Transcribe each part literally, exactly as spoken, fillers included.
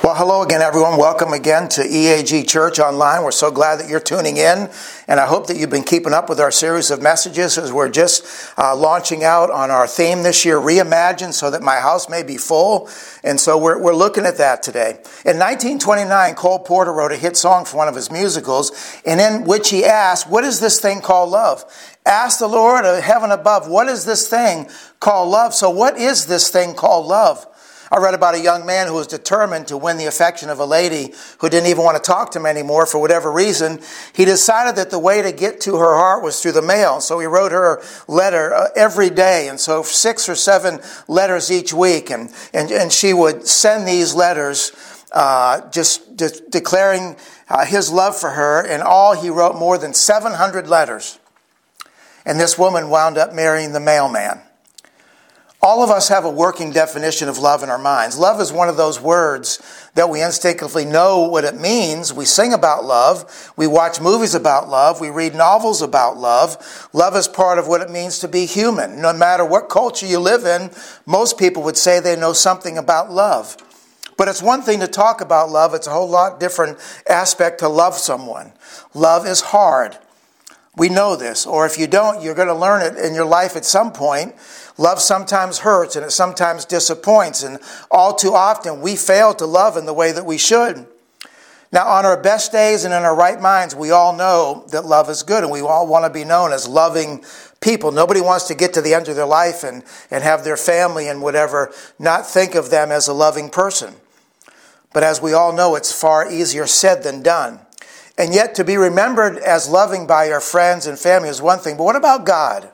Well, hello again, everyone. Welcome again to E A G Church Online. We're so glad that you're tuning in, and I hope that you've been keeping up with our series of messages as we're just uh, launching out on our theme this year, Reimagine, so that my house may be full. And so we're, we're looking at that today. In nineteen twenty-nine, Cole Porter wrote a hit song for one of his musicals, and in which he asked, what is this thing called love? Ask the Lord of heaven above, what is this thing called love? So what is this thing called love? I read about a young man who was determined to win the affection of a lady who didn't even want to talk to him anymore for whatever reason. He decided that the way to get to her heart was through the mail. So he wrote her a letter uh, every day. And so six or seven letters each week. And, and, and she would send these letters uh, just de- declaring uh, his love for her. And all he wrote more than seven hundred letters. And this woman wound up marrying the mailman. All of us have a working definition of love in our minds. Love is one of those words that we instinctively know what it means. We sing about love. We watch movies about love. We read novels about love. Love is part of what it means to be human. No matter what culture you live in, most people would say they know something about love. But it's one thing to talk about love. It's a whole lot different aspect to love someone. Love is hard. We know this. Or if you don't, you're going to learn it in your life at some point. Love sometimes hurts and it sometimes disappoints. And all too often we fail to love in the way that we should. Now, on our best days and in our right minds, we all know that love is good. And we all want to be known as loving people. Nobody wants to get to the end of their life and, and have their family and whatever not think of them as a loving person. But as we all know, it's far easier said than done. And yet to be remembered as loving by your friends and family is one thing. But what about God?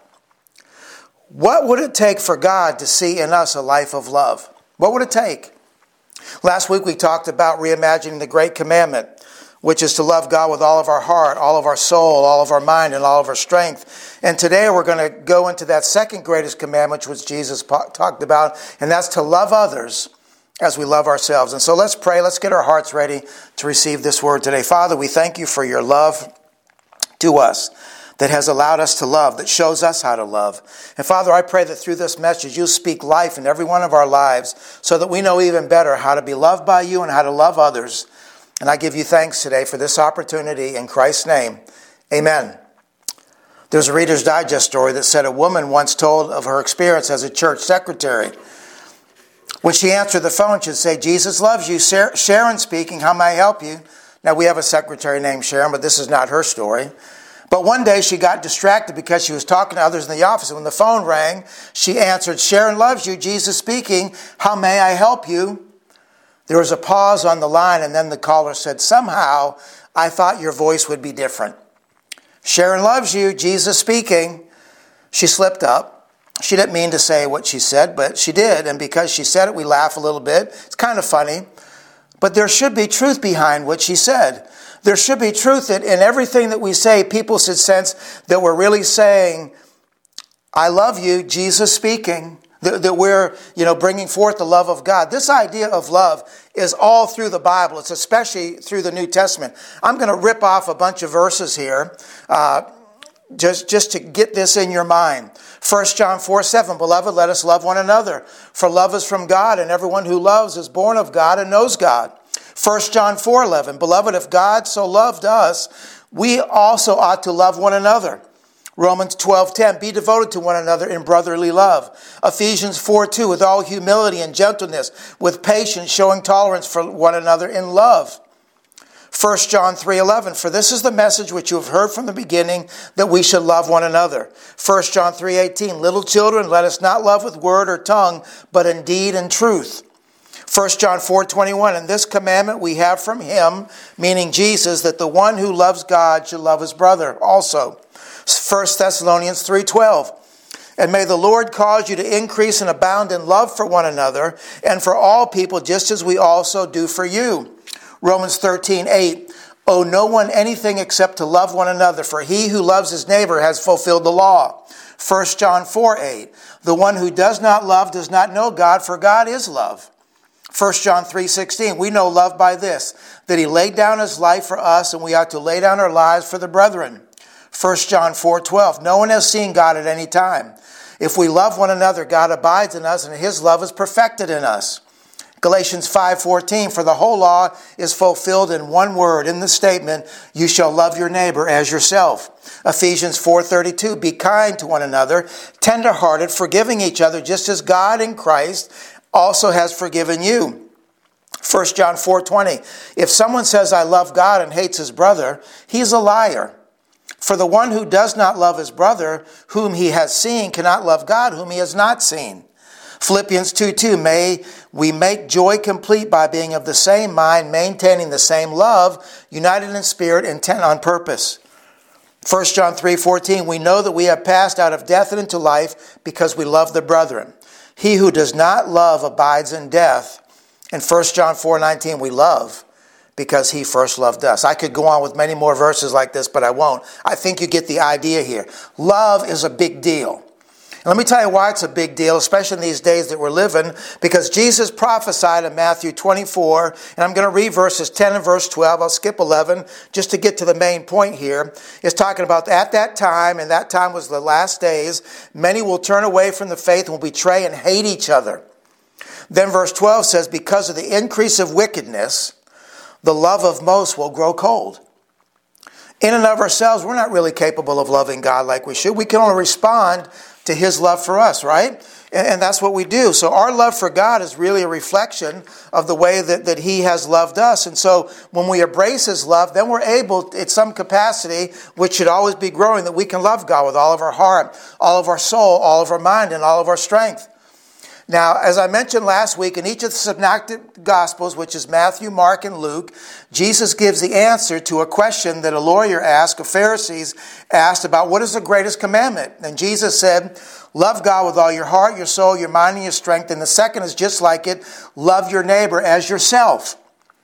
What would it take for God to see in us a life of love? What would it take? Last week we talked about reimagining the great commandment, which is to love God with all of our heart, all of our soul, all of our mind, and all of our strength. And today we're going to go into that second greatest commandment, which Jesus talked about, and that's to love others as we love ourselves. And so let's pray. Let's get our hearts ready to receive this word today. Father, we thank you for your love to us that has allowed us to love, that shows us how to love. And Father, I pray that through this message, you speak life in every one of our lives so that we know even better how to be loved by you and how to love others. And I give you thanks today for this opportunity in Christ's name. Amen. There's a Reader's Digest story that said a woman once told of her experience as a church secretary. When she answered the phone, she'd say, Jesus loves you. Sharon speaking, how may I help you? Now, we have a secretary named Sharon, but this is not her story. But one day she got distracted because she was talking to others in the office. And when the phone rang, she answered, Sharon loves you. Jesus speaking, how may I help you? There was a pause on the line, and then the caller said, somehow I thought your voice would be different. Sharon loves you. Jesus speaking. She slipped up. She didn't mean to say what she said, but she did. And because she said it, we laugh a little bit. It's kind of funny. But there should be truth behind what she said. There should be truth that in everything that we say, people should sense that we're really saying, I love you, Jesus speaking. That, that we're, you know, bringing forth the love of God. This idea of love is all through the Bible. It's especially through the New Testament. I'm going to rip off a bunch of verses here uh, just, just to get this in your mind. First John four seven, Beloved, let us love one another. For love is from God, and everyone who loves is born of God and knows God. First John four eleven, Beloved, if God so loved us, we also ought to love one another. Romans twelve ten, Be devoted to one another in brotherly love. Ephesians four two, with all humility and gentleness, with patience, showing tolerance for one another in love. First John three eleven, For this is the message which you have heard from the beginning, that we should love one another. First John three eighteen, Little children, let us not love with word or tongue, but in deed and truth. First John four twenty-one, And this commandment we have from him, meaning Jesus, that the one who loves God should love his brother also. First Thessalonians three twelve, And may the Lord cause you to increase and abound in love for one another and for all people, just as we also do for you. Romans thirteen eight, Owe no one anything except to love one another, for he who loves his neighbor has fulfilled the law. First John four eight, The one who does not love does not know God, for God is love. First John three sixteen, We know love by this, that he laid down his life for us, and we ought to lay down our lives for the brethren. First John four twelve, No one has seen God at any time. If we love one another, God abides in us, and his love is perfected in us. Galatians five fourteen, for the whole law is fulfilled in one word, in the statement, you shall love your neighbor as yourself. Ephesians four thirty-two, be kind to one another, tenderhearted, forgiving each other, just as God in Christ also has forgiven you. First John four twenty, if someone says, I love God and hates his brother, he's a liar. For the one who does not love his brother, whom he has seen, cannot love God, whom he has not seen. Philippians two two, may we make joy complete by being of the same mind, maintaining the same love, united in spirit, intent on purpose. First John three fourteen, we know that we have passed out of death and into life because we love the brethren. He who does not love abides in death. And First John four nineteen, we love because he first loved us. I could go on with many more verses like this, but I won't. I think you get the idea here. Love is a big deal. And let me tell you why it's a big deal, especially in these days that we're living, because Jesus prophesied in Matthew twenty-four, and I'm going to read verses ten and verse twelve. I'll skip eleven just to get to the main point here. It's talking about at that time, and that time was the last days, many will turn away from the faith and will betray and hate each other. Then verse twelve says, because of the increase of wickedness, the love of most will grow cold. In and of ourselves, we're not really capable of loving God like we should. We can only respond to his love for us, right? And, and that's what we do. So our love for God is really a reflection of the way that, that he has loved us. And so when we embrace his love, then we're able, at some capacity, which should always be growing, that we can love God with all of our heart, all of our soul, all of our mind, and all of our strength. Now, as I mentioned last week, in each of the synoptic Gospels, which is Matthew, Mark, and Luke, Jesus gives the answer to a question that a lawyer asked, a Pharisees asked about what is the greatest commandment. And Jesus said, love God with all your heart, your soul, your mind, and your strength. And the second is just like it, love your neighbor as yourself.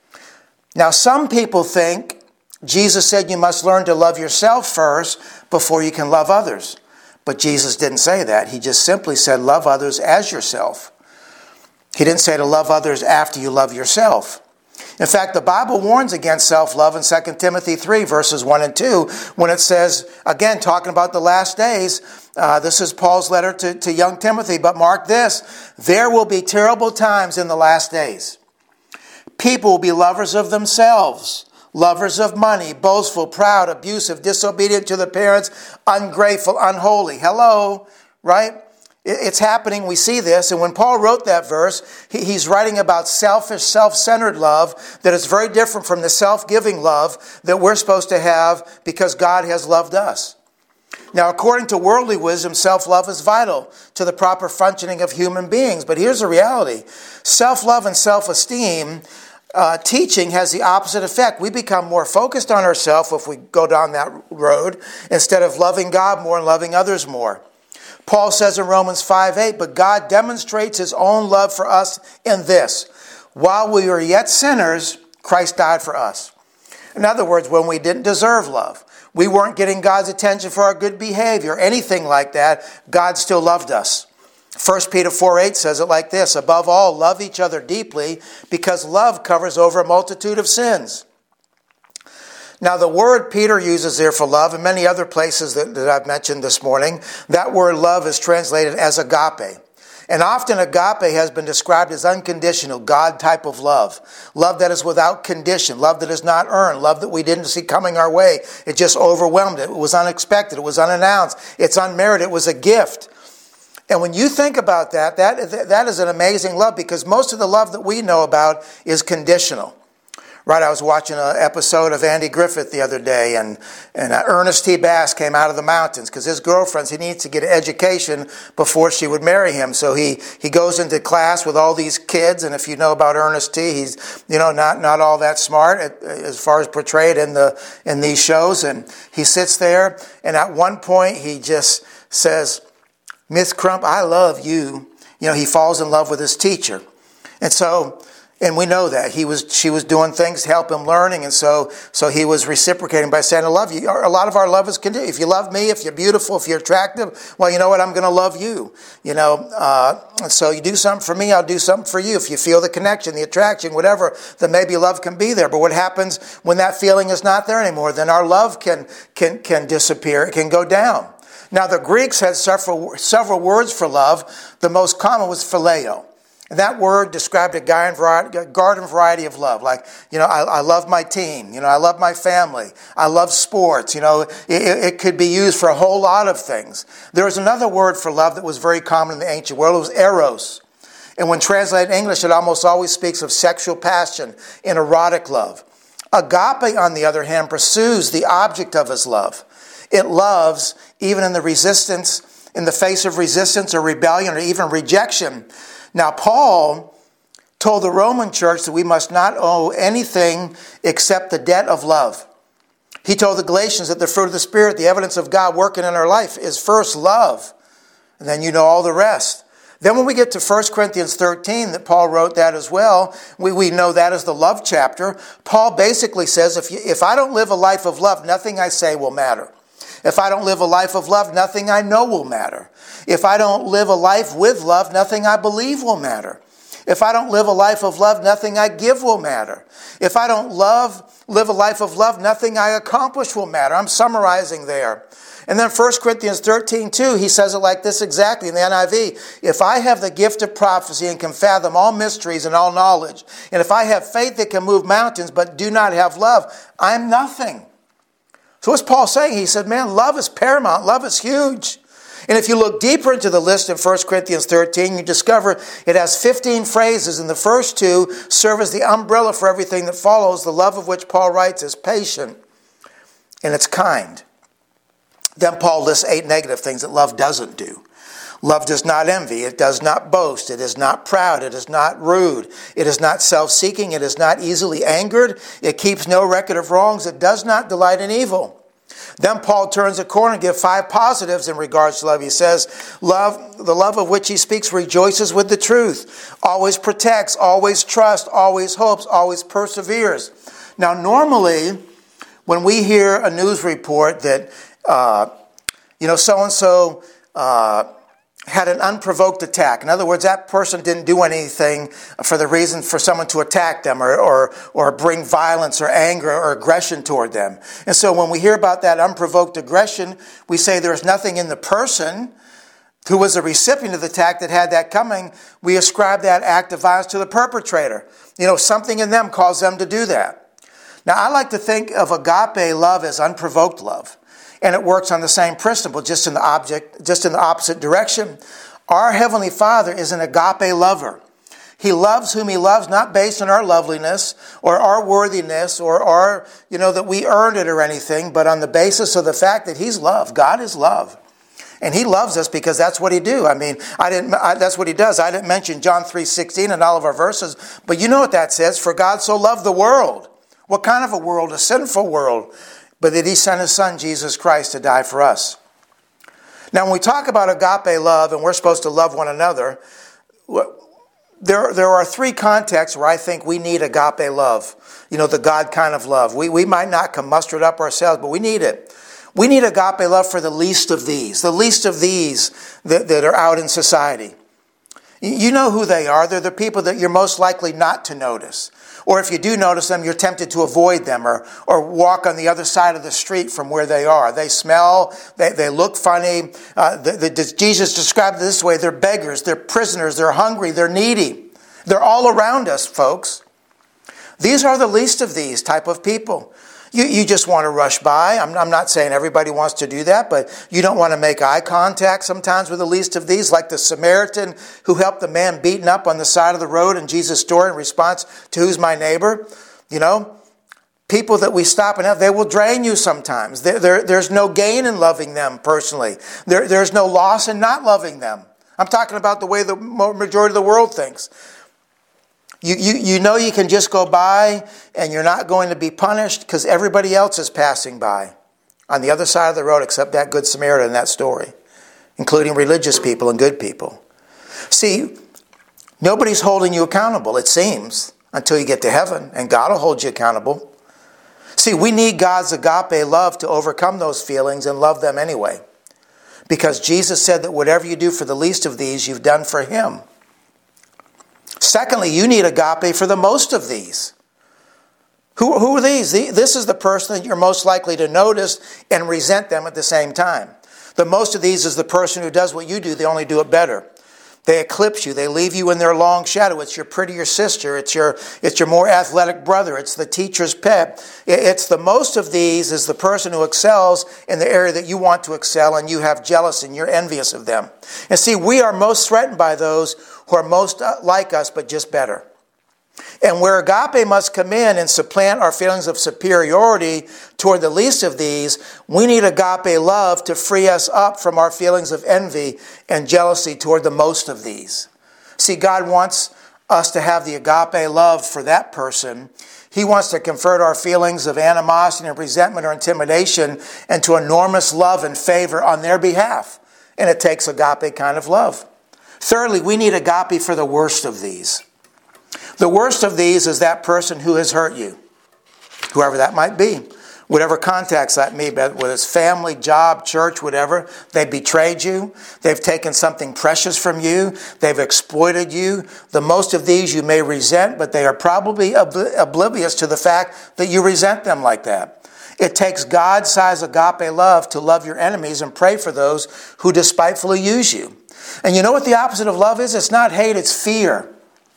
Now, some people think Jesus said you must learn to love yourself first before you can love others. But Jesus didn't say that. He just simply said, love others as yourself. He didn't say to love others after you love yourself. In fact, the Bible warns against self-love in Second Timothy three, verses one and two, when it says, again, talking about the last days, uh, this is Paul's letter to, to young Timothy, but mark this, there will be terrible times in the last days. People will be lovers of themselves, lovers of money, boastful, proud, abusive, disobedient to the parents, ungrateful, unholy. Hello, right? It's happening. We see this. And when Paul wrote that verse, he's writing about selfish, self-centered love that is very different from the self-giving love that we're supposed to have because God has loved us. Now, according to worldly wisdom, self-love is vital to the proper functioning of human beings. But here's the reality. Self-love and self-esteem Uh, teaching has the opposite effect. We become more focused on ourselves if we go down that road instead of loving God more and loving others more. Paul says in Romans five eight, but God demonstrates his own love for us in this. While we were yet sinners, Christ died for us. In other words, when we didn't deserve love, we weren't getting God's attention for our good behavior, anything like that, God still loved us. First Peter four eight says it like this, above all, love each other deeply because love covers over a multitude of sins. Now, the word Peter uses there for love, and many other places that, that I've mentioned this morning, that word love is translated as agape. And often agape has been described as unconditional, God type of love. Love that is without condition, love that is not earned, love that we didn't see coming our way. It just overwhelmed it. It was unexpected. It was unannounced. It's unmerited. It was a gift. And when you think about that, that, that is an amazing love because most of the love that we know about is conditional. Right, I was watching an episode of Andy Griffith the other day, and, and uh, Ernest T. Bass came out of the mountains because his girlfriend, he needs to get an education before she would marry him. So he, he goes into class with all these kids, and if you know about Ernest T., he's you know not, not all that smart at, as far as portrayed in the in these shows. And he sits there, and at one point he just says, Miss Crump, I love you. You know, he falls in love with his teacher. And so... And we know that he was, she was doing things to help him learning, and so, so he was reciprocating by saying, "I love you." A lot of our love is conditional. If you love me, if you're beautiful, if you're attractive, well, you know what? I'm going to love you. You know, uh, so you do something for me, I'll do something for you. If you feel the connection, the attraction, whatever, then maybe love can be there. But what happens when that feeling is not there anymore? Then our love can can can disappear. It can go down. Now, the Greeks had several several words for love. The most common was phileo. And that word described a garden variety, a garden variety of love. Like, you know, I, I love my team. You know, I love my family. I love sports. You know, it, it could be used for a whole lot of things. There was another word for love that was very common in the ancient world. It was eros. And when translated in English, it almost always speaks of sexual passion and erotic love. Agape, on the other hand, pursues the object of his love. It loves even in the resistance, in the face of resistance or rebellion or even rejection. Now, Paul told the Roman church that we must not owe anything except the debt of love. He told the Galatians that the fruit of the Spirit, the evidence of God working in our life, is first love. And then you know all the rest. Then when we get to First Corinthians thirteen, that Paul wrote that as well, we, we know that as the love chapter. Paul basically says, if, you, if I don't live a life of love, nothing I say will matter. If I don't live a life of love, nothing I know will matter. If I don't live a life with love, nothing I believe will matter. If I don't live a life of love, nothing I give will matter. If I don't love, live a life of love, nothing I accomplish will matter. I'm summarizing there. And then First Corinthians thirteen two, he says it like this exactly in the N I V. If I have the gift of prophecy and can fathom all mysteries and all knowledge, and if I have faith that can move mountains but do not have love, I'm nothing. So what's Paul saying? He said, man, love is paramount. Love is huge. And if you look deeper into the list in First Corinthians thirteen, you discover it has fifteen phrases, and the first two serve as the umbrella for everything that follows. The love of which Paul writes is patient and it's kind. Then Paul lists eight negative things that love doesn't do. Love does not envy. It does not boast. It is not proud. It is not rude. It is not self-seeking. It is not easily angered. It keeps no record of wrongs. It does not delight in evil. Then Paul turns a corner and gives five positives in regards to love. He says, love, the love of which he speaks rejoices with the truth, always protects, always trusts, always hopes, always perseveres. Now, normally, when we hear a news report that, uh, you know, so-and-so uh, had an unprovoked attack. In other words, that person didn't do anything for the reason for someone to attack them or, or, or bring violence or anger or aggression toward them. And so when we hear about that unprovoked aggression, we say there's nothing in the person who was a recipient of the attack that had that coming. We ascribe that act of violence to the perpetrator. You know, something in them caused them to do that. Now, I like to think of agape love as unprovoked love. And it works on the same principle, just in the object, just in the opposite direction. Our Heavenly Father is an agape lover. He loves whom He loves, not based on our loveliness or our worthiness or our, you know, that we earned it or anything, but on the basis of the fact that He's love. God is love. And He loves us because that's what He do. I mean, I didn't. I, that's what He does. I didn't mention John three sixteen in all of our verses, but you know what that says. For God so loved the world. What kind of a world? A sinful world. But that He sent His Son, Jesus Christ, to die for us. Now, when we talk about agape love, and we're supposed to love one another, there, there are three contexts where I think we need agape love. You know, the God kind of love. We, we might not come muster it up ourselves, but we need it. We need agape love for the least of these, the least of these that, that are out in society. You know who they are. They're the people that you're most likely not to notice. Or if you do notice them, you're tempted to avoid them or, or walk on the other side of the street from where they are. They smell, they, they look funny. Uh, the, the, Jesus described it this way. They're beggars, they're prisoners, they're hungry, they're needy. They're all around us, folks. These are the least of these type of people. You, you just want to rush by. I'm, I'm not saying everybody wants to do that, but you don't want to make eye contact sometimes with the least of these, like the Samaritan who helped the man beaten up on the side of the road in Jesus' story in response to who's my neighbor. You know, people that we stop and have, they will drain you sometimes. There, there, there's no gain in loving them personally. There, there's no loss in not loving them. I'm talking about the way the majority of the world thinks. You, you, you know you can just go by and you're not going to be punished because everybody else is passing by on the other side of the road except that Good Samaritan in that story, including religious people and good people. See, nobody's holding you accountable, it seems, until you get to heaven, and God will hold you accountable. See, we need God's agape love to overcome those feelings and love them anyway, because Jesus said that whatever you do for the least of these, you've done for Him. Secondly, you need agape for the most of these. Who, who are these? This is the person that you're most likely to notice and resent them at the same time. The most of these is the person who does what you do, they only do it better. They eclipse you. They leave you in their long shadow. It's your prettier sister. It's your it's your more athletic brother. It's the teacher's pet. It's the most of these is the person who excels in the area that you want to excel, and you have jealous and you're envious of them. And see, we are most threatened by those who are most like us, but just better. And where agape must come in and supplant our feelings of superiority toward the least of these, we need agape love to free us up from our feelings of envy and jealousy toward the most of these. See, God wants us to have the agape love for that person. He wants to convert our feelings of animosity and resentment or intimidation into enormous love and favor on their behalf. And it takes agape kind of love. Thirdly, we need agape for the worst of these. The worst of these is that person who has hurt you, whoever that might be, whatever context that may be, whether it's family, job, church, whatever. They betrayed you. They've taken something precious from you. They've exploited you. The most of these you may resent, but they are probably obli- oblivious to the fact that you resent them like that. It takes God-sized agape love to love your enemies and pray for those who despitefully use you. And you know what the opposite of love is? It's not hate, it's fear.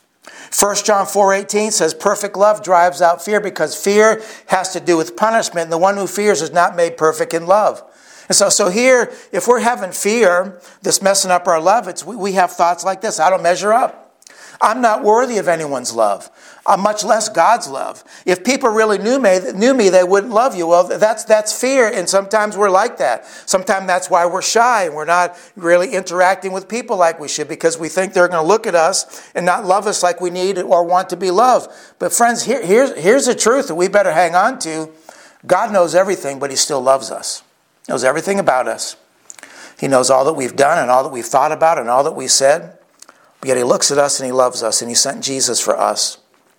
First John four eighteen says, perfect love drives out fear, because fear has to do with punishment, and the one who fears is not made perfect in love. And so, so here, if we're having fear that's messing up our love, it's we, we have thoughts like this: I don't measure up. I'm not worthy of anyone's love, uh, much less God's love. If people really knew me, knew me, they wouldn't love you. Well, that's that's fear, and sometimes we're like that. Sometimes that's why we're shy, and we're not really interacting with people like we should, because we think they're going to look at us and not love us like we need or want to be loved. But friends, here, here's, here's the truth that we better hang on to. God knows everything, but He still loves us. He knows everything about us. He knows all that we've done and all that we've thought about and all that we said. Yet He looks at us and He loves us, and He sent Jesus for us.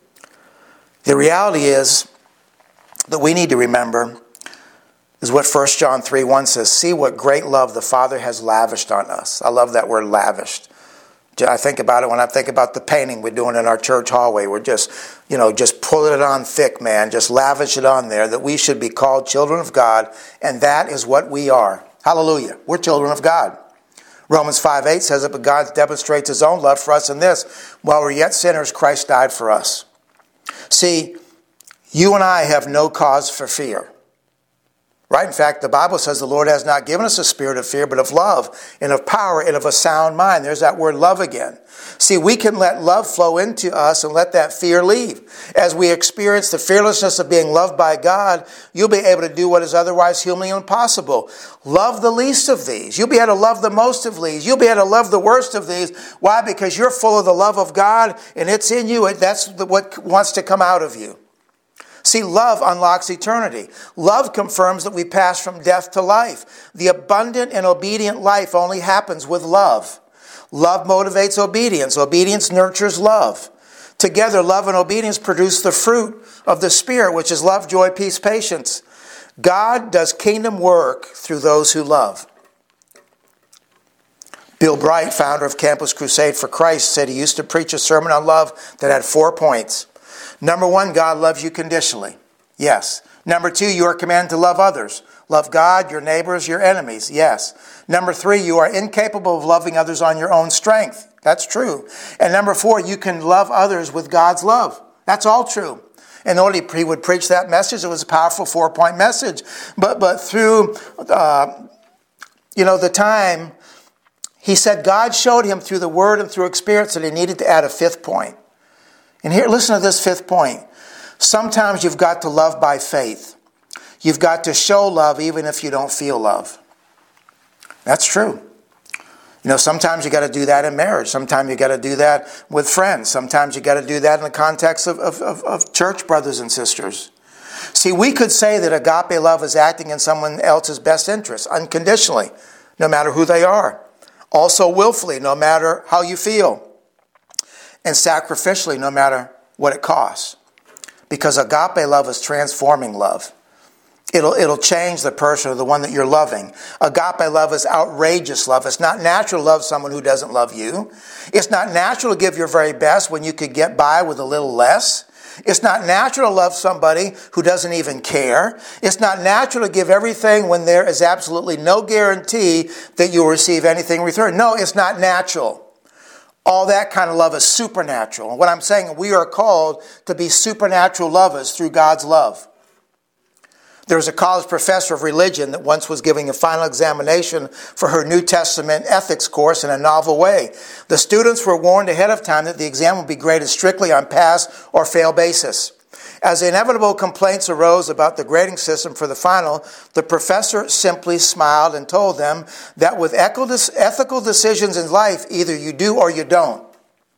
The reality is that we need to remember is what First John three one says: see what great love the Father has lavished on us. I love that word, lavished. I think about it when I think about the painting we're doing in our church hallway. We're just, you know, just pulling it on thick, man. Just lavish it on there, that we should be called children of God, and that is what we are. Hallelujah. We're children of God. Romans five eight says it, but God demonstrates His own love for us in this: while we're yet sinners, Christ died for us. See, you and I have no cause for fear. Right? In fact, the Bible says the Lord has not given us a spirit of fear, but of love and of power and of a sound mind. There's that word love again. See, we can let love flow into us and let that fear leave. As we experience the fearlessness of being loved by God, you'll be able to do what is otherwise humanly impossible. Love the least of these. You'll be able to love the most of these. You'll be able to love the worst of these. Why? Because you're full of the love of God, and it's in you. That's what wants to come out of you. See, love unlocks eternity. Love confirms that we pass from death to life. The abundant and obedient life only happens with love. Love motivates obedience. Obedience nurtures love. Together, love and obedience produce the fruit of the Spirit, which is love, joy, peace, patience. God does kingdom work through those who love. Bill Bright, founder of Campus Crusade for Christ, said he used to preach a sermon on love that had four points. Number one, God loves you conditionally. Yes. Number two, you are commanded to love others. Love God, your neighbors, your enemies. Yes. Number three, you are incapable of loving others on your own strength. That's true. And number four, you can love others with God's love. That's all true. And only he would preach that message. It was a powerful four-point message. But but through, uh, you know, the time, he said God showed him through the Word and through experience that he needed to add a fifth point. And here, listen to this fifth point. Sometimes you've got to love by faith. You've got to show love even if you don't feel love. That's true. You know, sometimes you got to do that in marriage. Sometimes you got to do that with friends. Sometimes you got to do that in the context of, of, of, of church brothers and sisters. See, we could say that agape love is acting in someone else's best interest, unconditionally, no matter who they are. Also willfully, no matter how you feel. And sacrificially, no matter what it costs. Because agape love is transforming love. It'll, it'll change the person or the one that you're loving. Agape love is outrageous love. It's not natural to love someone who doesn't love you. It's not natural to give your very best when you could get by with a little less. It's not natural to love somebody who doesn't even care. It's not natural to give everything when there is absolutely no guarantee that you'll receive anything in return. No, it's not natural. All that kind of love is supernatural. And what I'm saying, we are called to be supernatural lovers through God's love. There was a college professor of religion that once was giving a final examination for her New Testament ethics course in a novel way. The students were warned ahead of time that the exam would be graded strictly on pass or fail basis. As inevitable complaints arose about the grading system for the final, the professor simply smiled and told them that with ethical decisions in life, either you do or you don't.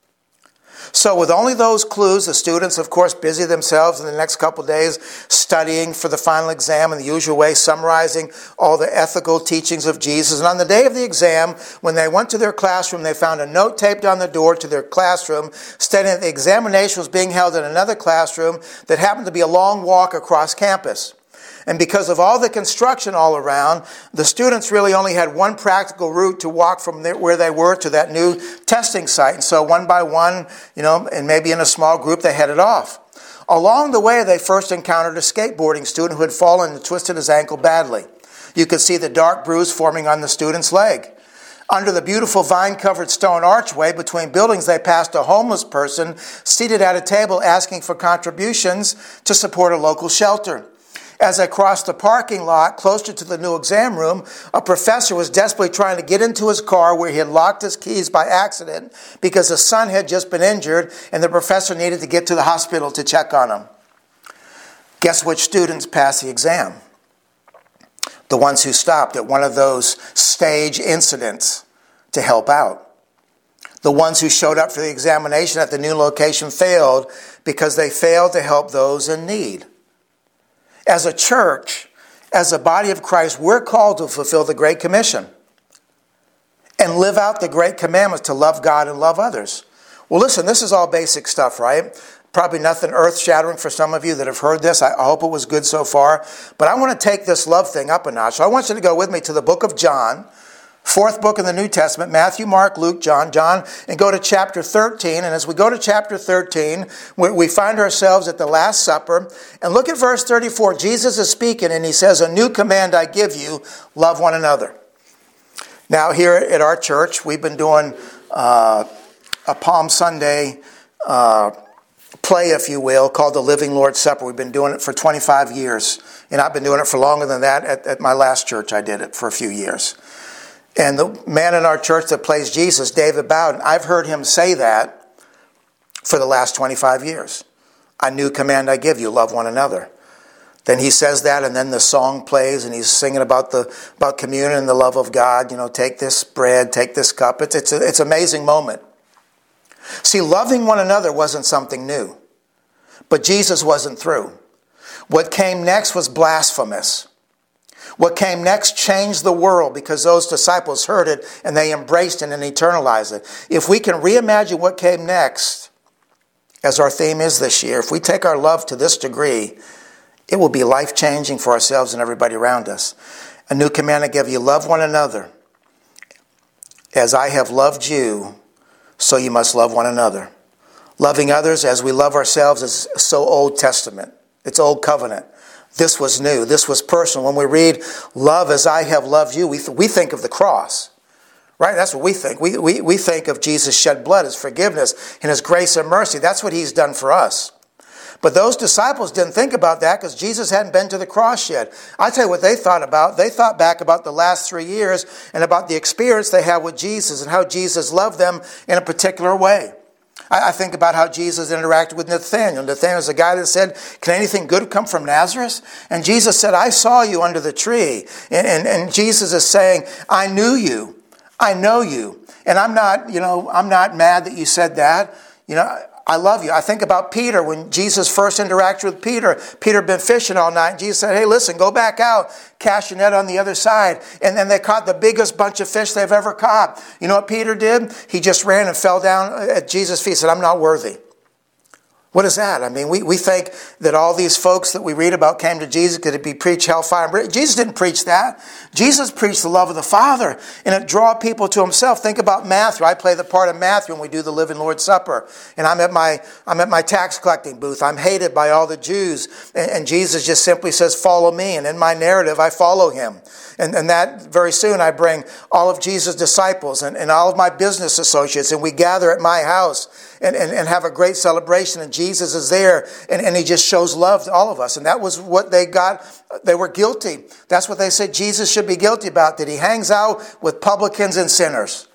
So with only those clues, the students, of course, busy themselves in the next couple of days studying for the final exam in the usual way, summarizing all the ethical teachings of Jesus. And on the day of the exam, when they went to their classroom, they found a note taped on the door to their classroom stating that the examination was being held in another classroom that happened to be a long walk across campus. And because of all the construction all around, the students really only had one practical route to walk from where they were to that new testing site. And so one by one, you know, and maybe in a small group, they headed off. Along the way, they first encountered a skateboarding student who had fallen and twisted his ankle badly. You could see the dark bruise forming on the student's leg. Under the beautiful vine-covered stone archway between buildings, they passed a homeless person seated at a table asking for contributions to support a local shelter. As they crossed the parking lot closer to the new exam room, a professor was desperately trying to get into his car where he had locked his keys by accident because his son had just been injured and the professor needed to get to the hospital to check on him. Guess which students passed the exam? The ones who stopped at one of those stage incidents to help out. The ones who showed up for the examination at the new location failed because they failed to help those in need. As a church, as a body of Christ, we're called to fulfill the Great Commission and live out the Great Commandments to love God and love others. Well, listen, this is all basic stuff, right? Probably nothing earth-shattering for some of you that have heard this. I hope it was good so far. But I want to take this love thing up a notch. So I want you to go with me to the book of John, fourth book in the New Testament, Matthew, Mark, Luke, John, John, and go to chapter thirteen. And as we go to chapter thirteen, we find ourselves at the Last Supper. And look at verse thirty-four. Jesus is speaking, and he says, "A new command I give you, love one another." Now, here at our church, we've been doing uh, a Palm Sunday uh, play, if you will, called the Living Lord's Supper. We've been doing it for twenty-five years. And I've been doing it for longer than that. At, at my last church, I did it for a few years. And the man in our church that plays Jesus, David Bowden, I've heard him say that for the last twenty-five years. "A new command I give you, love one another." Then he says that, and then the song plays, and he's singing about the about communion and the love of God. You know, take this bread, take this cup. It's it's a, it's an amazing moment. See, loving one another wasn't something new, but Jesus wasn't through. What came next was blasphemous. What came next changed the world because those disciples heard it and they embraced it and internalized it. If we can reimagine what came next, as our theme is this year, if we take our love to this degree, it will be life-changing for ourselves and everybody around us. A new command I give you, love one another. As I have loved you, so you must love one another. Loving others as we love ourselves is so Old Testament. It's Old Covenant. This was new. This was personal. When we read, "Love as I have loved you," we, th- we think of the cross. Right? That's what we think. We, we, we think of Jesus' shed blood, his forgiveness, and his grace and mercy. That's what he's done for us. But those disciples didn't think about that because Jesus hadn't been to the cross yet. I tell you what they thought about. They thought back about the last three years and about the experience they had with Jesus and how Jesus loved them in a particular way. I think about how Jesus interacted with Nathanael. Nathanael was a guy that said, "Can anything good come from Nazareth?" And Jesus said, "I saw you under the tree." And, and, and Jesus is saying, "I knew you. I know you. And I'm not, you know, I'm not mad that you said that. You know, I love you." I think about Peter when Jesus first interacted with Peter. Peter had been fishing all night. And Jesus said, "Hey, listen, go back out, cast your net on the other side." And then they caught the biggest bunch of fish they've ever caught. You know what Peter did? He just ran and fell down at Jesus' feet and said, "I'm not worthy." What is that? I mean, we, we think that all these folks that we read about came to Jesus, could it be preach hellfire? Jesus didn't preach that. Jesus preached the love of the Father, and it drew people to himself. Think about Matthew. I play the part of Matthew when we do the Living Lord's Supper. And I'm at my I'm at my tax collecting booth. I'm hated by all the Jews. And, and Jesus just simply says, follow me. And in my narrative, I follow him. And, and that very soon I bring all of Jesus' disciples and, and all of my business associates, and we gather at my house and, and, and have a great celebration. And Jesus is there, and, and he just shows love to all of us. And that was what they got. They were guilty. That's what they said Jesus should be guilty about, that he hangs out with publicans and sinners.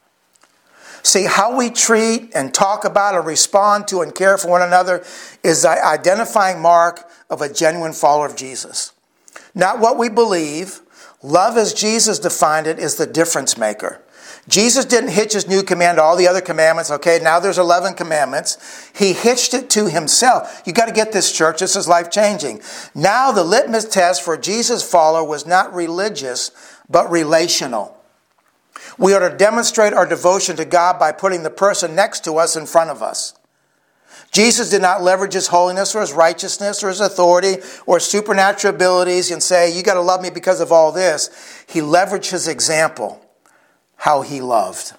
See, how we treat and talk about or respond to and care for one another is the identifying mark of a genuine follower of Jesus. Not what we believe. Love, as Jesus defined it, is the difference maker. Jesus didn't hitch his new command to all the other commandments. Okay, now there's eleven commandments. He hitched it to himself. You got to get this, church. This is life-changing. Now the litmus test for Jesus' follower was not religious, but relational. We are to demonstrate our devotion to God by putting the person next to us in front of us. Jesus did not leverage his holiness or his righteousness or his authority or supernatural abilities and say, you got to love me because of all this. He leveraged his example, how he loved.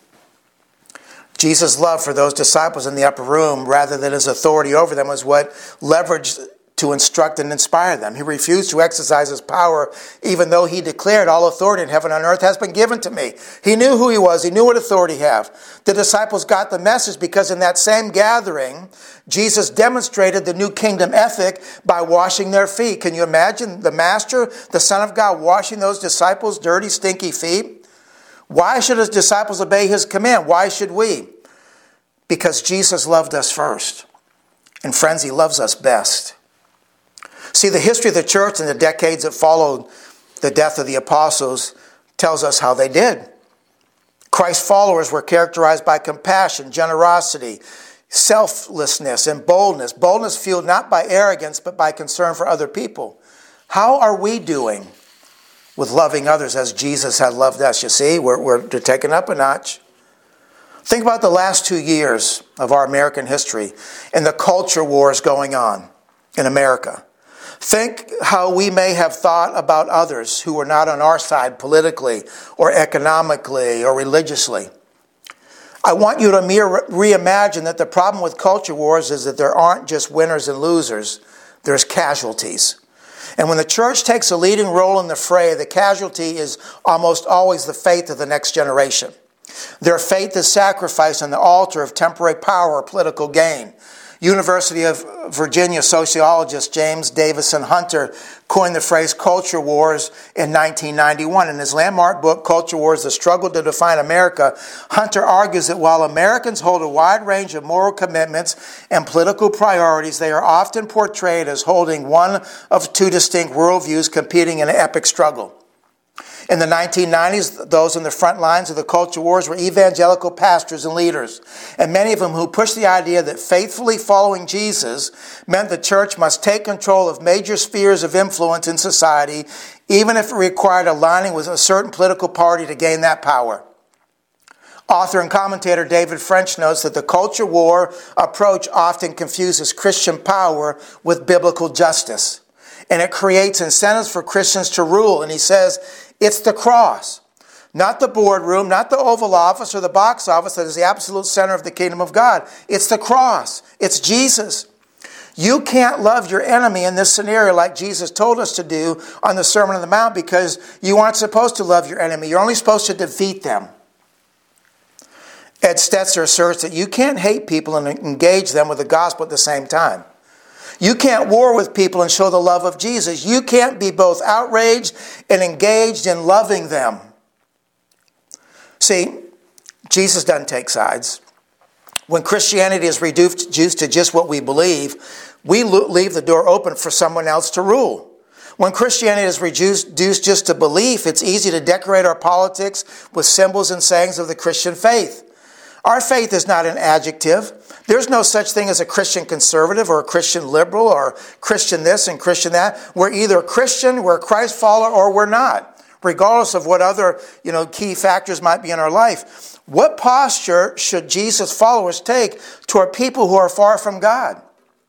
Jesus' love for those disciples in the upper room, rather than his authority over them, was what leveraged to instruct and inspire them. He refused to exercise his power, even though he declared, all authority in heaven and earth has been given to me. He knew who he was. He knew what authority he had. The disciples got the message because in that same gathering, Jesus demonstrated the new kingdom ethic by washing their feet. Can you imagine the Master, the Son of God, washing those disciples' dirty, stinky feet? Why should his disciples obey his command? Why should we? Because Jesus loved us first. And friends, he loves us best. See, the history of the church in the decades that followed the death of the apostles tells us how they did. Christ's followers were characterized by compassion, generosity, selflessness, and boldness. Boldness fueled not by arrogance, but by concern for other people. How are we doing with loving others as Jesus had loved us? You see, we're, we're taking up a notch. Think about the last two years of our American history and the culture wars going on in America. Think how we may have thought about others who were not on our side politically or economically or religiously. I want you to reimagine that the problem with culture wars is that there aren't just winners and losers. There's casualties. And when the church takes a leading role in the fray, the casualty is almost always the faith of the next generation. Their faith is sacrificed on the altar of temporary power or political gain. University of Virginia sociologist James Davison Hunter coined the phrase culture wars in nineteen ninety-one. In his landmark book, Culture Wars, The Struggle to Define America, Hunter argues that while Americans hold a wide range of moral commitments and political priorities, they are often portrayed as holding one of two distinct worldviews competing in an epic struggle. In the nineteen nineties, those in the front lines of the culture wars were evangelical pastors and leaders, and many of them who pushed the idea that faithfully following Jesus meant the church must take control of major spheres of influence in society, even if it required aligning with a certain political party to gain that power. Author and commentator David French notes that the culture war approach often confuses Christian power with biblical justice, and it creates incentives for Christians to rule. And he says, it's the cross, not the boardroom, not the Oval Office or the box office that is the absolute center of the kingdom of God. It's the cross. It's Jesus. You can't love your enemy in this scenario like Jesus told us to do on the Sermon on the Mount, because you aren't supposed to love your enemy. You're only supposed to defeat them. Ed Stetzer asserts that you can't hate people and engage them with the gospel at the same time. You can't war with people and show the love of Jesus. You can't be both outraged and engaged in loving them. See, Jesus doesn't take sides. When Christianity is reduced to just what we believe, we leave the door open for someone else to rule. When Christianity is reduced just to belief, it's easy to decorate our politics with symbols and sayings of the Christian faith. Our faith is not an adjective. There's no such thing as a Christian conservative or a Christian liberal or Christian this and Christian that. We're either a Christian, we're a Christ follower, or we're not, regardless of what other, you know, key factors might be in our life. What posture should Jesus' followers take toward people who are far from God?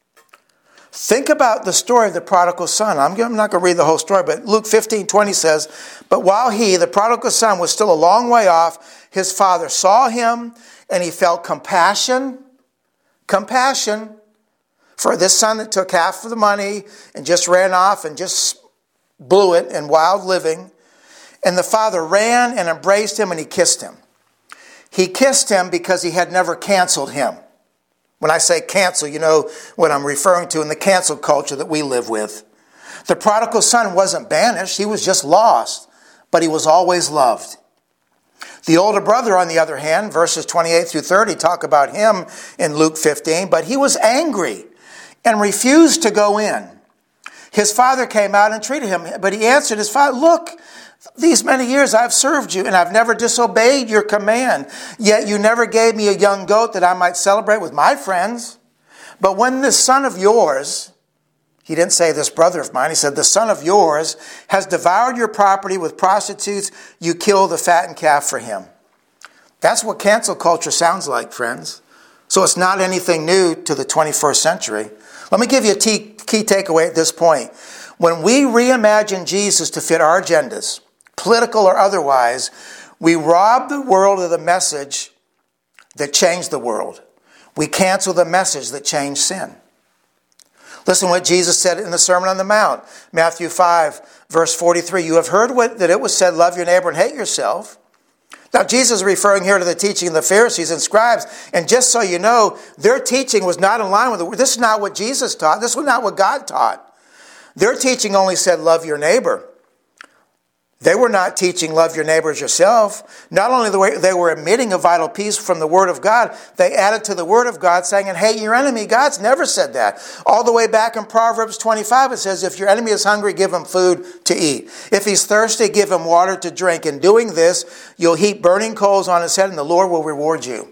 Think about the story of the prodigal son. I'm not going to read the whole story, but Luke fifteen twenty says, but while he, the prodigal son, was still a long way off, his father saw him and he felt compassion, compassion for this son that took half of the money and just ran off and just blew it in wild living. And the father ran and embraced him and he kissed him. He kissed him because he had never canceled him. When I say cancel, you know what I'm referring to in the cancel culture that we live with. The prodigal son wasn't banished. He was just lost, but he was always loved. The older brother, on the other hand, verses twenty-eight through thirty, talk about him in Luke fifteen, but he was angry and refused to go in. His father came out and treated him, but he answered his father, look, these many years I've served you and I've never disobeyed your command. Yet you never gave me a young goat that I might celebrate with my friends. But when this son of yours, he didn't say this brother of mine, he said the son of yours has devoured your property with prostitutes, you kill the fattened calf for him. That's what cancel culture sounds like, friends. So it's not anything new to the twenty-first century. Let me give you a key takeaway at this point. When we reimagine Jesus to fit our agendas, political or otherwise, we rob the world of the message that changed the world. We cancel the message that changed sin. Listen what Jesus said in the Sermon on the Mount. Matthew five, verse forty-three. You have heard what, that it was said, love your neighbor and hate yourself. Now, Jesus is referring here to the teaching of the Pharisees and scribes. And just so you know, their teaching was not in line with it. This is not what Jesus taught. This was not what God taught. Their teaching only said, love your neighbor. They were not teaching love your neighbor as yourself. Not only the way they were omitting a vital piece from the Word of God, they added to the Word of God saying, and hate your enemy. God's never said that. All the way back in Proverbs twenty-five, it says, if your enemy is hungry, give him food to eat. If he's thirsty, give him water to drink. In doing this, you'll heap burning coals on his head, and the Lord will reward you.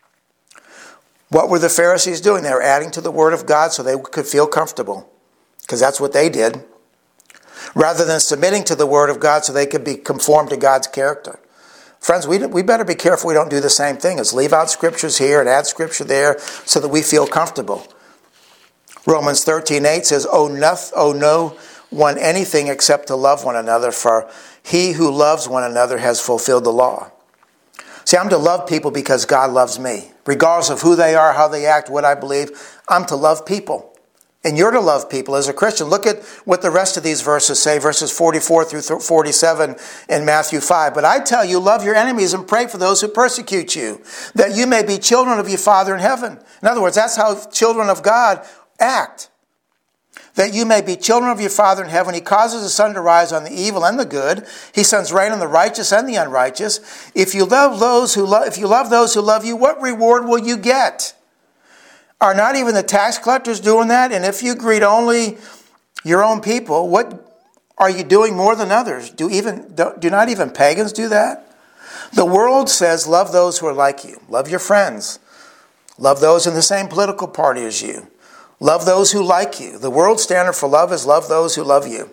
What were the Pharisees doing? They were adding to the Word of God so they could feel comfortable, because that's what they did, rather than submitting to the Word of God so they could be conformed to God's character. Friends, we, we better be careful we don't do the same thing as leave out scriptures here and add scripture there so that we feel comfortable. Romans thirteen eight says, owe, noth, owe no one anything except to love one another, for he who loves one another has fulfilled the law. See, I'm to love people because God loves me. Regardless of who they are, how they act, what I believe, I'm to love people. And you're to love people as a Christian. Look at what the rest of these verses say, verses forty-four through forty-seven in Matthew five. But I tell you, love your enemies and pray for those who persecute you, that you may be children of your Father in heaven. In other words, that's how children of God act. That you may be children of your Father in heaven. He causes the sun to rise on the evil and the good. He sends rain on the righteous and the unrighteous. If you love those who love, if you love those who love you, what reward will you get? Are not even the tax collectors doing that? And if you greet only your own people, what are you doing more than others? Do even do, do not even pagans do that? The world says, love those who are like you. Love your friends. Love those in the same political party as you. Love those who like you. The world's standard for love is love those who love you.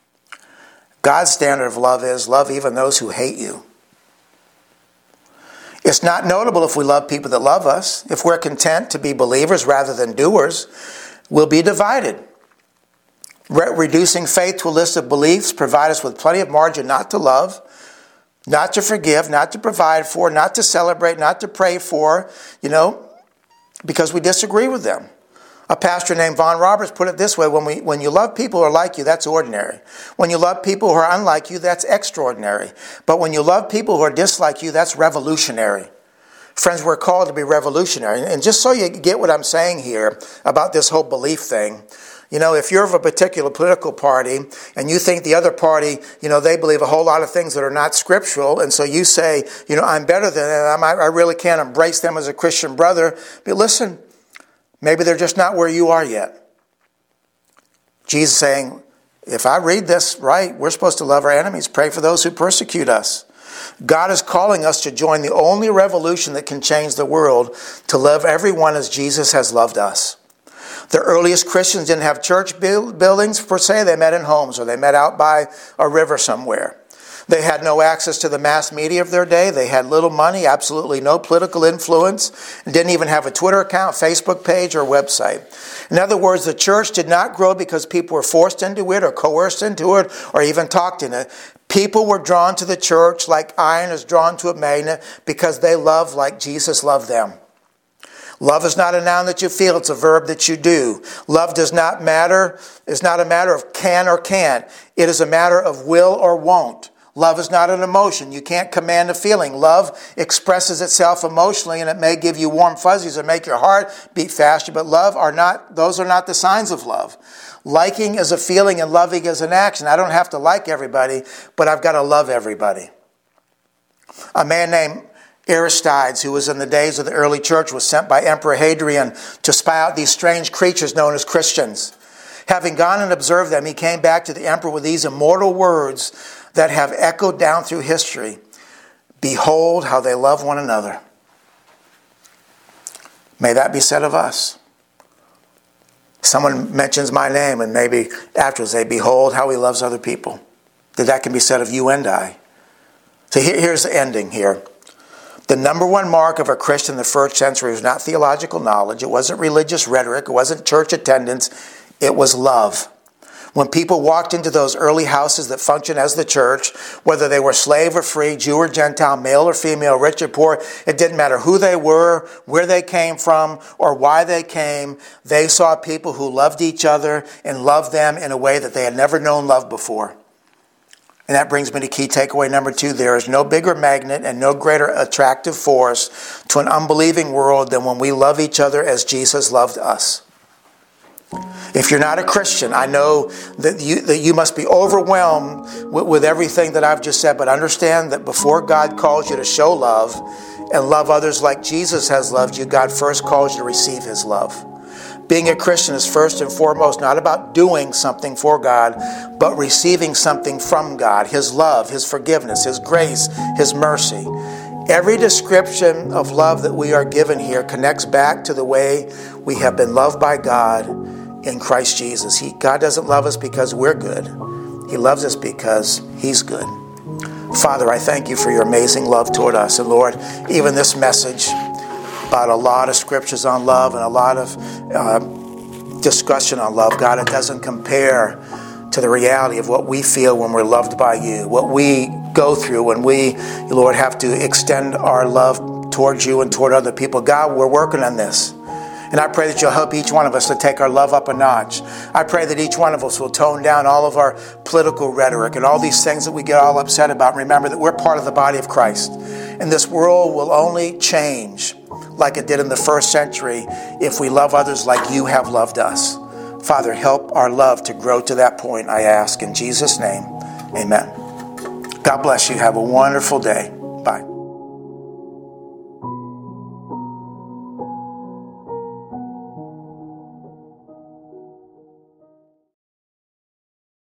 God's standard of love is love even those who hate you. It's not notable if we love people that love us. If we're content to be believers rather than doers, we'll be divided. Re- reducing faith to a list of beliefs provide us with plenty of margin not to love, not to forgive, not to provide for, not to celebrate, not to pray for, you know, because we disagree with them. A pastor named Vaughn Roberts put it this way, when we when you love people who are like you, that's ordinary. When you love people who are unlike you, that's extraordinary. But when you love people who are dislike you, that's revolutionary. Friends, we're called to be revolutionary. And just so you get what I'm saying here about this whole belief thing, you know, if you're of a particular political party and you think the other party, you know, they believe a whole lot of things that are not scriptural, and so you say, you know, I'm better than them, I really can't embrace them as a Christian brother. But listen, maybe they're just not where you are yet. Jesus saying, if I read this right, we're supposed to love our enemies, pray for those who persecute us. God is calling us to join the only revolution that can change the world, to love everyone as Jesus has loved us. The earliest Christians didn't have church buildings per se. They met in homes or they met out by a river somewhere. They had no access to the mass media of their day. They had little money, absolutely no political influence, and didn't even have a Twitter account, Facebook page, or website. In other words, the church did not grow because people were forced into it or coerced into it or even talked in it. People were drawn to the church like iron is drawn to a magnet because they love like Jesus loved them. Love is not a noun that you feel, it's a verb that you do. Love does not matter, it's not a matter of can or can't. It is a matter of will or won't. Love is not an emotion. You can't command a feeling. Love expresses itself emotionally, and it may give you warm fuzzies and make your heart beat faster, but love are not, those are not the signs of love. Liking is a feeling and loving is an action. I don't have to like everybody, but I've got to love everybody. A man named Aristides, who was in the days of the early church, was sent by Emperor Hadrian to spy out these strange creatures known as Christians. Having gone and observed them, he came back to the emperor with these immortal words that have echoed down through history. Behold how they love one another. May that be said of us. Someone mentions my name and maybe afterwards they behold how he loves other people. That that can be said of you and I. So here, here's the ending here. The number one mark of a Christian in the first century was not theological knowledge. It wasn't religious rhetoric. It wasn't church attendance. It was love. When people walked into those early houses that functioned as the church, whether they were slave or free, Jew or Gentile, male or female, rich or poor, it didn't matter who they were, where they came from, or why they came. They saw people who loved each other and loved them in a way that they had never known love before. And that brings me to key takeaway number two. There is no bigger magnet and no greater attractive force to an unbelieving world than when we love each other as Jesus loved us. If you're not a Christian, I know that you, that you must be overwhelmed with, with everything that I've just said, but understand that before God calls you to show love and love others like Jesus has loved you, God first calls you to receive his love. Being a Christian is first and foremost not about doing something for God, but receiving something from God, his love, his forgiveness, his grace, his mercy. Every description of love that we are given here connects back to the way we have been loved by God in Christ Jesus. He, God doesn't love us because we're good. He loves us because he's good. Father, I thank you for your amazing love toward us. And Lord, even this message about a lot of scriptures on love and a lot of uh, discussion on love, God, it doesn't compare to the reality of what we feel when we're loved by you, what we go through when we, Lord, have to extend our love towards you and toward other people. God, we're working on this. And I pray that you'll help each one of us to take our love up a notch. I pray that each one of us will tone down all of our political rhetoric and all these things that we get all upset about. Remember that we're part of the body of Christ. And this world will only change like it did in the first century if we love others like you have loved us. Father, help our love to grow to that point, I ask. In Jesus' name, amen. God bless you. Have a wonderful day. Bye.